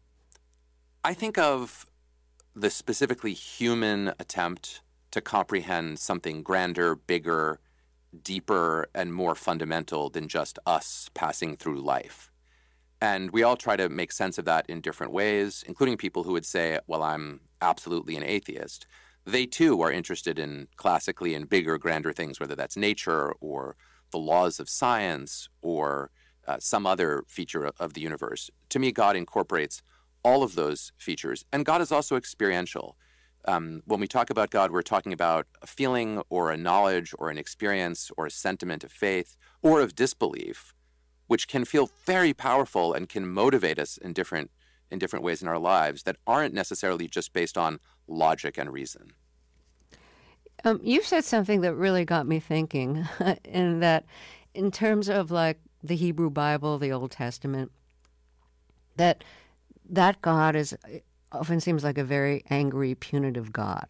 I think of the specifically human attempt to comprehend something grander, bigger, deeper, and more fundamental than just us passing through life. And we all try to make sense of that in different ways, including people who would say, well, I'm absolutely an atheist. They, too, are interested in classically and bigger, grander things, whether that's nature or the laws of science or uh, some other feature of the universe. To me, God incorporates all of those features. And God is also experiential. Um, when we talk about God, we're talking about a feeling or a knowledge or an experience or a sentiment of faith or of disbelief, which can feel very powerful and can motivate us in different in different ways in our lives that aren't necessarily just based on logic and reason. Um, you've said something that really got me thinking, in that in terms of like the Hebrew Bible, the Old Testament, that that God is often seems like a very angry, punitive God.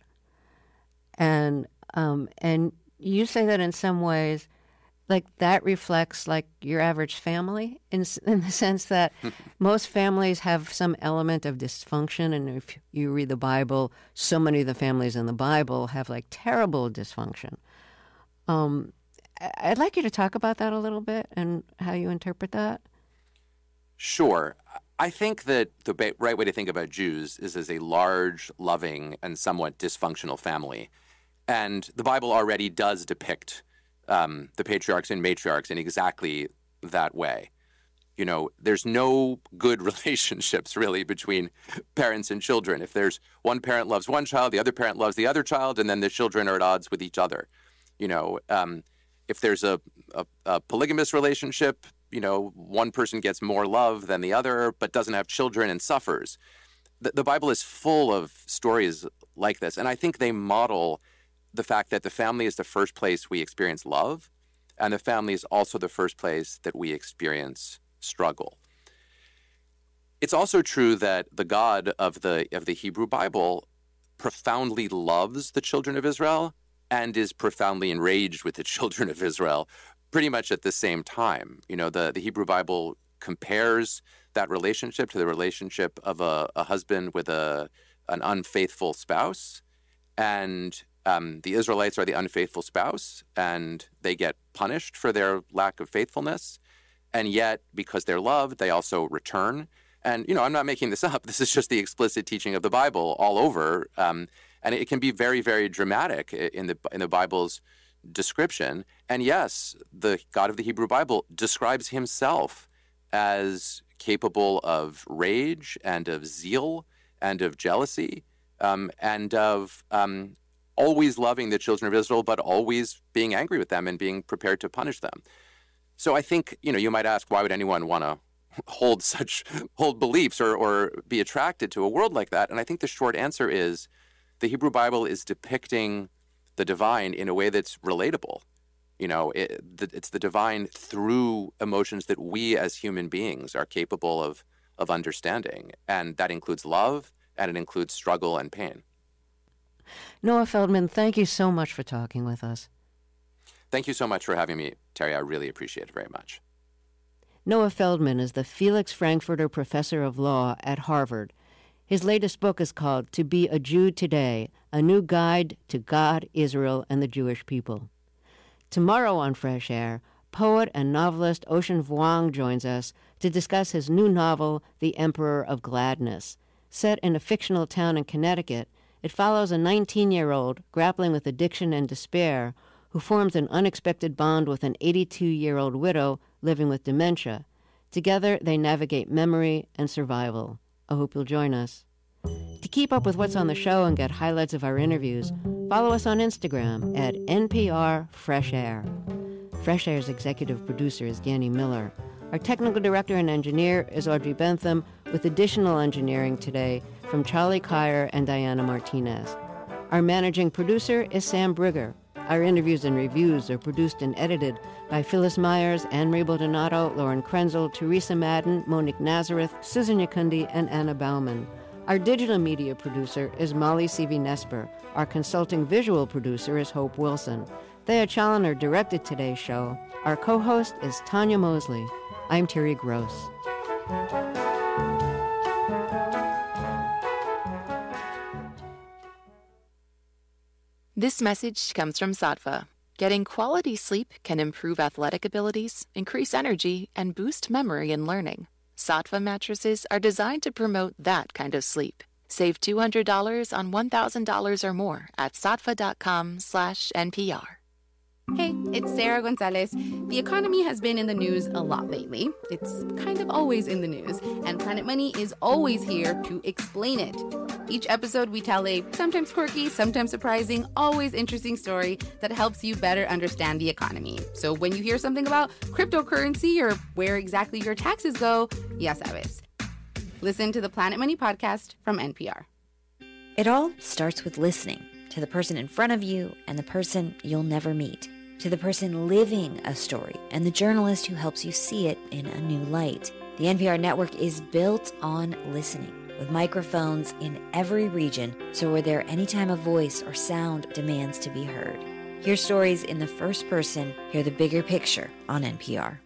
And um, and you say that in some ways, like that reflects like your average family in in the sense that most families have some element of dysfunction. And if you read the Bible, so many of the families in the Bible have like terrible dysfunction. Um, I'd like you to talk about that a little bit and how you interpret that. Sure. I think that the ba- right way to think about Jews is as a large, loving, and somewhat dysfunctional family. And the Bible already does depict um, the patriarchs and matriarchs in exactly that way. You know, there's no good relationships really between parents and children. If there's one parent loves one child, the other parent loves the other child, and then the children are at odds with each other. You know, um, if there's a, a, a polygamous relationship, you know, one person gets more love than the other, but doesn't have children and suffers. The, the Bible is full of stories like this. And I think they model the fact that the family is the first place we experience love, and the family is also the first place that we experience struggle. It's also true that the God of the of the Hebrew Bible profoundly loves the children of Israel and is profoundly enraged with the children of Israel pretty much at the same time. You know, the, the Hebrew Bible compares that relationship to the relationship of a, a husband with a an unfaithful spouse. And um, the Israelites are the unfaithful spouse, and they get punished for their lack of faithfulness. And yet, because they're loved, they also return. And, you know, I'm not making this up. This is just the explicit teaching of the Bible all over. Um, and it can be very, very dramatic in the in the Bible's description. And yes, the God of the Hebrew Bible describes himself as capable of rage and of zeal and of jealousy um, and of um, always loving the children of Israel, but always being angry with them and being prepared to punish them. So I think, you know, you might ask, why would anyone want to hold such hold beliefs or, or be attracted to a world like that? And I think the short answer is the Hebrew Bible is depicting the divine in a way that's relatable. You know, it, it's the divine through emotions that we as human beings are capable of of understanding. And that includes love, and it includes struggle and pain. Noah Feldman, thank you so much for talking with us. Thank you so much for having me, Terry. I really appreciate it very much. Noah Feldman is the Felix Frankfurter Professor of Law at Harvard. His latest book is called To Be a Jew Today, A New Guide to God, Israel, and the Jewish People. Tomorrow on Fresh Air, poet and novelist Ocean Vuong joins us to discuss his new novel, The Emperor of Gladness. Set in a fictional town in Connecticut, it follows a nineteen-year-old grappling with addiction and despair who forms an unexpected bond with an eighty-two-year-old widow living with dementia. Together, they navigate memory and survival. I hope you'll join us. To keep up with what's on the show and get highlights of our interviews, follow us on Instagram at N P R Fresh Air. Fresh Air's executive producer is Danny Miller. Our technical director and engineer is Audrey Bentham, with additional engineering today from Charlie Kyer and Diana Martinez. Our managing producer is Sam Brigger. Our interviews and reviews are produced and edited by Phyllis Myers, Anne-Marie Baldonado, Lauren Krenzel, Teresa Madden, Monique Nazareth, Susan Yakundi, and Anna Bauman. Our digital media producer is Molly Seavey-Nesper. Our consulting visual producer is Hope Wilson. Thea Challoner directed today's show. Our co-host is Tanya Mosley. I'm Terry Gross. This message comes from Sattva. Getting quality sleep can improve athletic abilities, increase energy, and boost memory and learning. Sattva mattresses are designed to promote that kind of sleep. Save two hundred dollars on one thousand dollars or more at sattva.com slash NPR. Hey, it's Sarah Gonzalez. The economy has been in the news a lot lately. It's kind of always in the news, and Planet Money is always here to explain it. Each episode, we tell a sometimes quirky, sometimes surprising, always interesting story that helps you better understand the economy. So when you hear something about cryptocurrency or where exactly your taxes go, ya sabes. Listen to the Planet Money podcast from N P R. It all starts with listening to the person in front of you and the person you'll never meet. to the person living a story and the journalist who helps you see it in a new light. The N P R network is built on listening, with microphones in every region, so we're there anytime a voice or sound demands to be heard. Hear stories in the first person, hear the bigger picture on N P R.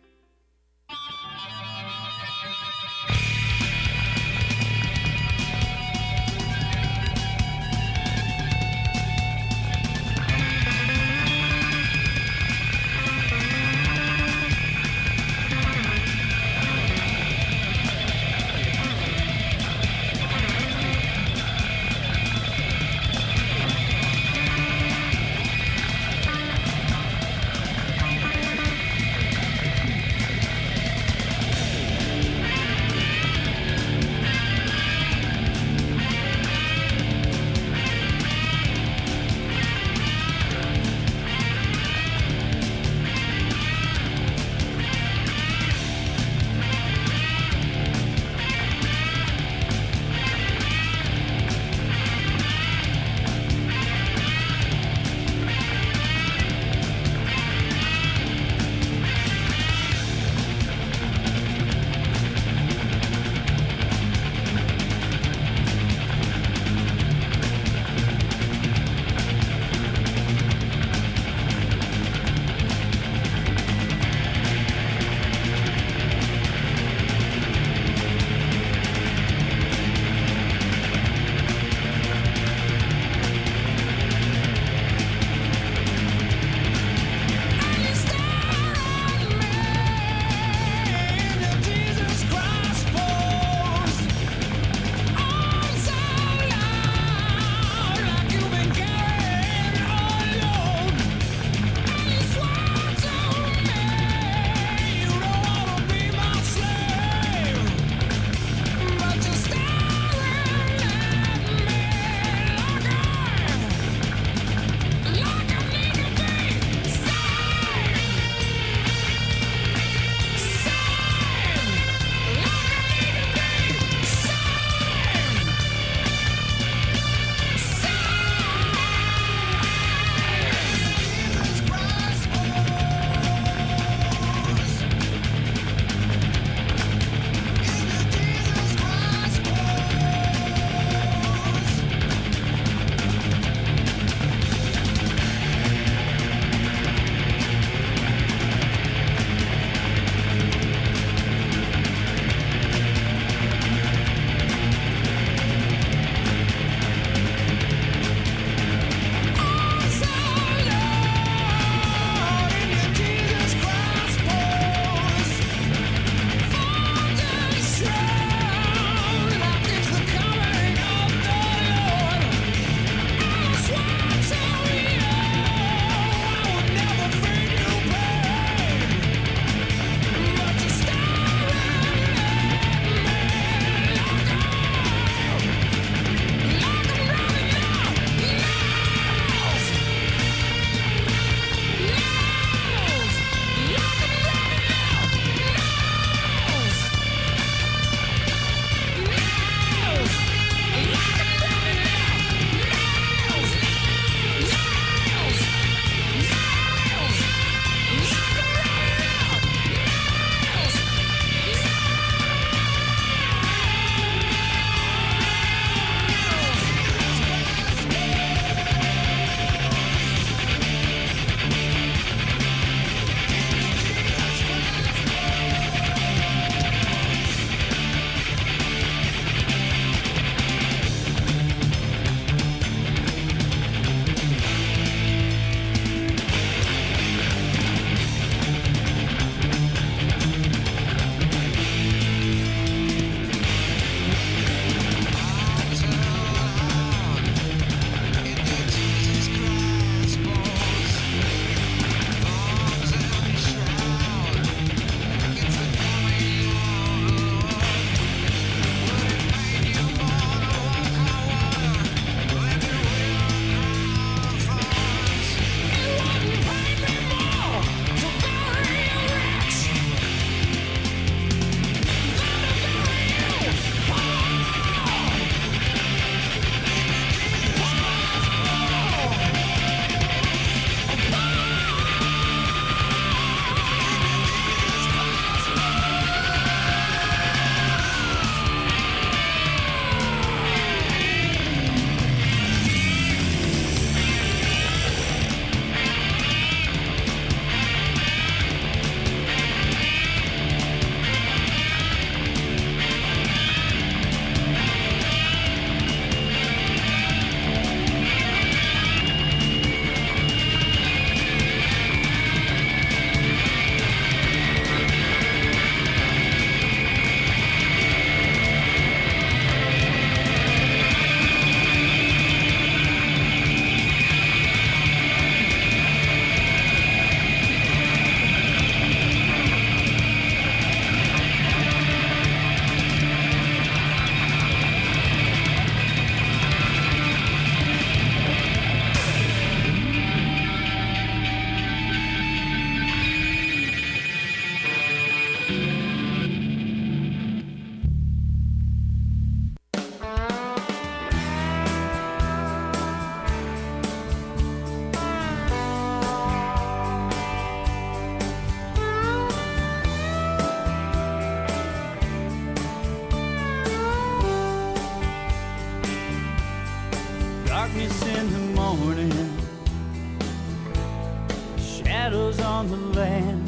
on the land.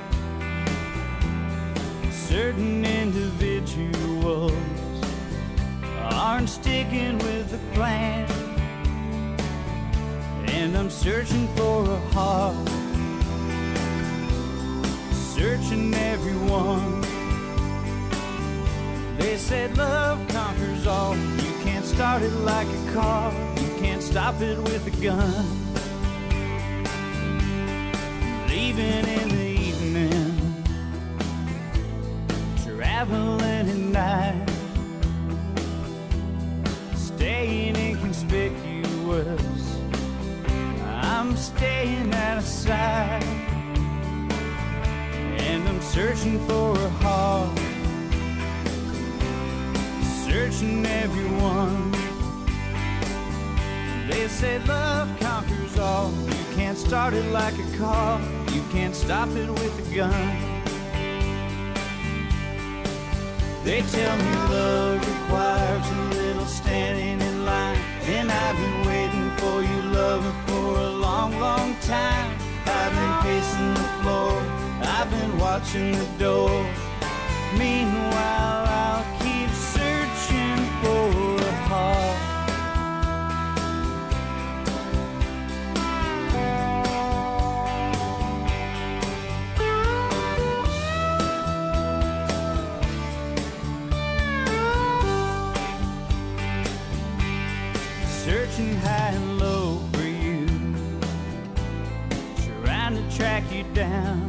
Certain individuals aren't sticking with the plan, and I'm searching for a heart, searching everyone. They said love conquers all. You can't start it like a car, you can't stop it with a gun. Leaving in the evening, traveling at night, staying inconspicuous, I'm staying out of sight, and I'm searching for a heart, searching everyone. They say love conquers all. You can't start it like a car, you can't stop it with a gun. They tell me love requires a little standing in line, and I've been waiting for you, lover, for a long, long time. I've been pacing the floor, I've been watching the door. Meanwhile, I'll keep searching for a heart. Searching high and low for you, trying to track you down.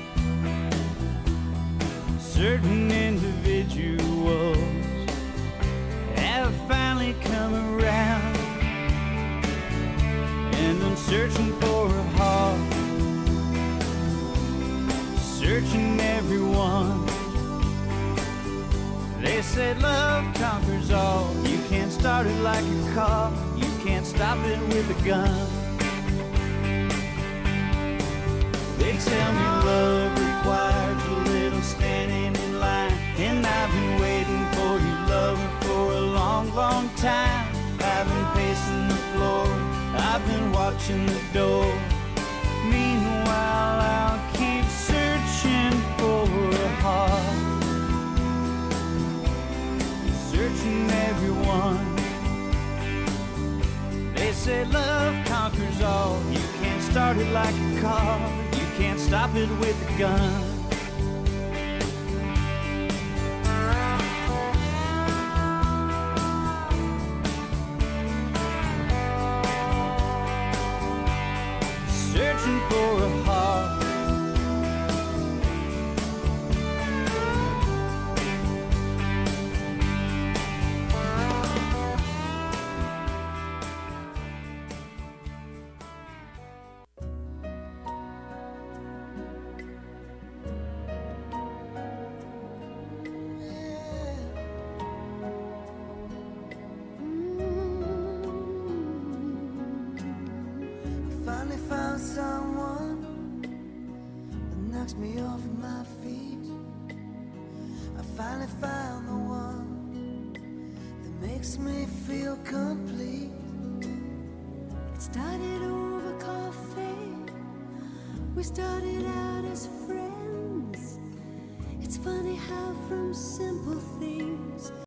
Certain individuals have finally come around, and I'm searching for a heart, searching everyone. They said love conquers all. You can't start it like a car, you can't stop it with a gun. They tell me love requires a little standing in line, and I've been waiting for you, lover, for a long, long time. I've been pacing the floor, I've been watching the door. Meanwhile, I'll keep searching for a heart, searching everyone. They say love conquers all. You can't start it like a car, you can't stop it with a gun. Searching for a heart, finally found someone that knocks me off my feet. I finally found the one that makes me feel complete. It started over coffee, we started out as friends. It's funny how from simple things